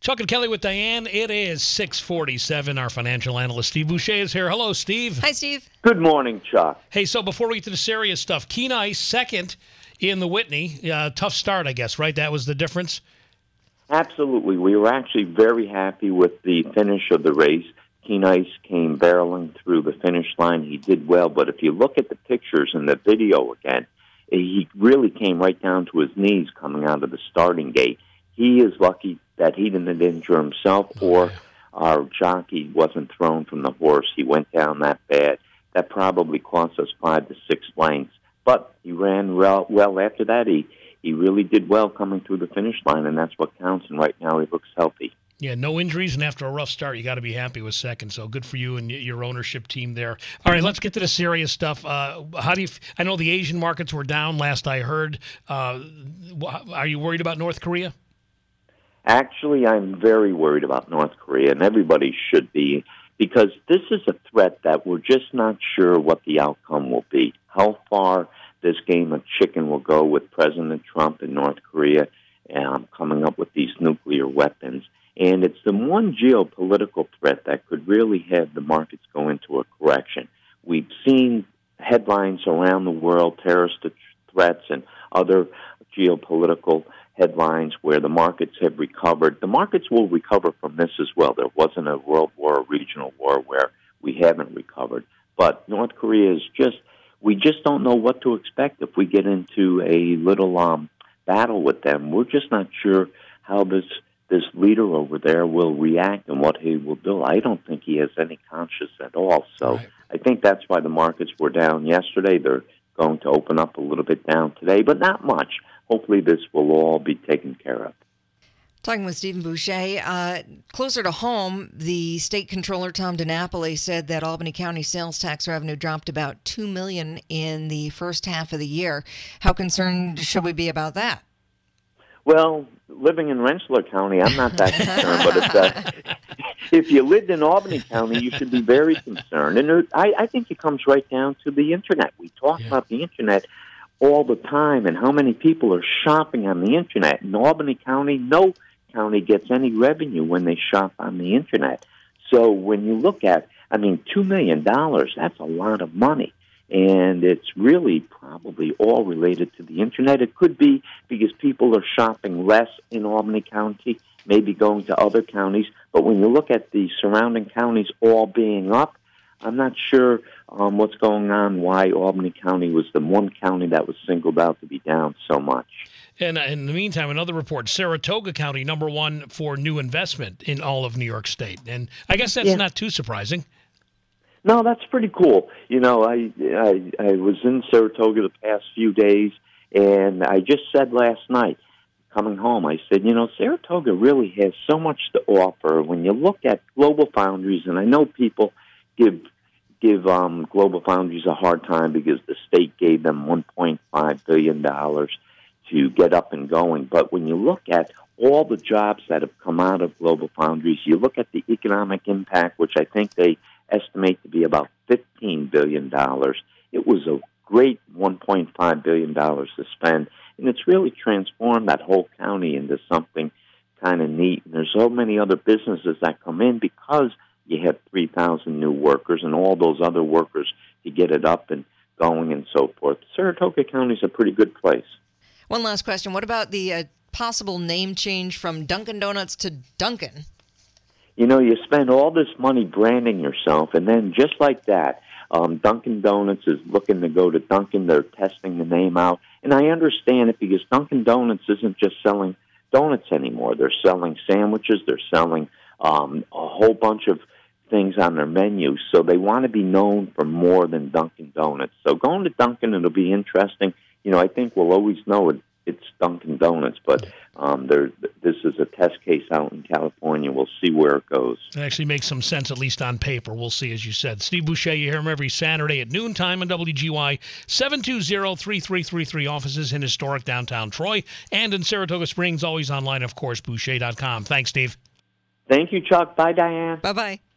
Chuck and Kelly with Diane. It is 6:47. Our financial analyst, Steve Boucher, is here. Hello, Steve. Hi, Steve. Good morning, Chuck. Hey, so before we get to the serious stuff, Kenai second in the Whitney. Tough start, I guess, right? That was the difference? Absolutely. We were actually very happy with the finish of the race. Kenai came barreling through the finish line. He did well, but if you look at the pictures and the video again, he really came right down to his knees coming out of the starting gate. He is lucky that he didn't injure himself or our jockey wasn't thrown from the horse. He went down that bad. That probably cost us 5 to 6 lengths. But he ran well after that. He really did well coming through the finish line, and that's what counts. And right now he looks healthy. Yeah, no injuries, and after a rough start, you got to be happy with second. So good for you and your ownership team there. All right, let's get to the serious stuff. How do you? I know the Asian markets were down last I heard. Are you worried about North Korea? Actually, I'm very worried about North Korea, and everybody should be, because this is a threat that we're just not sure what the outcome will be. How far this game of chicken will go with President Trump in North Korea coming up with these nuclear weapons. And it's the one geopolitical threat that could really have the markets go into a correction. We've seen headlines around the world, terrorist threats and other geopolitical headlines where the markets have recovered. The markets will recover from this as well. There wasn't a world war, a regional war where we haven't recovered. But North Korea is we just don't know what to expect if we get into a little battle with them. We're just not sure how this leader over there will react and what he will do. I don't think he has any conscience at all. So right. I think that's why the markets were down yesterday. They're going to open up a little bit down today, but not much. Hopefully this will all be taken care of. Talking with Stephen Boucher. Closer to home, the state controller, Tom DiNapoli, said that Albany County sales tax revenue dropped about $2 million in the first half of the year. How concerned should we be about that? Well, living in Rensselaer County, I'm not that concerned, but if you lived in Albany County, you should be very concerned. And I think it comes right down to the Internet. We talk about the Internet all the time and how many people are shopping on the Internet. In Albany County, no county gets any revenue when they shop on the Internet. So when you look at, $2 million, that's a lot of money. And it's really probably all related to the Internet. It could be because people are shopping less in Albany County, maybe going to other counties. But when you look at the surrounding counties all being up, I'm not sure what's going on, why Albany County was the one county that was singled out to be down so much. And in the meantime, another report, Saratoga County, number one for new investment in all of New York State. And I guess that's not too surprising. No, that's pretty cool. You know, I was in Saratoga the past few days, and I just said last night, coming home, I said, Saratoga really has so much to offer. When you look at Global Foundries, and I know people give Global Foundries a hard time because the state gave them $1.5 billion to get up and going. But when you look at all the jobs that have come out of Global Foundries, you look at the economic impact, which I think they estimate to be about $15 billion. It was a great $1.5 billion to spend, and it's really transformed that whole county into something kind of neat. And there's so many other businesses that come in because you have 3,000 new workers and all those other workers to get it up and going and so forth. Saratoga County is a pretty good place. One last question. What about the possible name change from Dunkin' Donuts to Dunkin'? You spend all this money branding yourself, and then just like that, Dunkin' Donuts is looking to go to Dunkin'. They're testing the name out. And I understand it because Dunkin' Donuts isn't just selling donuts anymore. They're selling sandwiches. They're selling a whole bunch of things on their menu. So they want to be known for more than Dunkin' Donuts. So going to Dunkin', it'll be interesting. I think we'll always know it's Dunkin' Donuts, but this is a test case out in California. We'll see where it goes. It actually makes some sense, at least on paper. We'll see, as you said. Steve Boucher, you hear him every Saturday at noontime on WGY, 720-3333, offices in historic downtown Troy, and in Saratoga Springs, always online, of course, Boucher.com. Thanks, Steve. Thank you, Chuck. Bye, Diane. Bye-bye.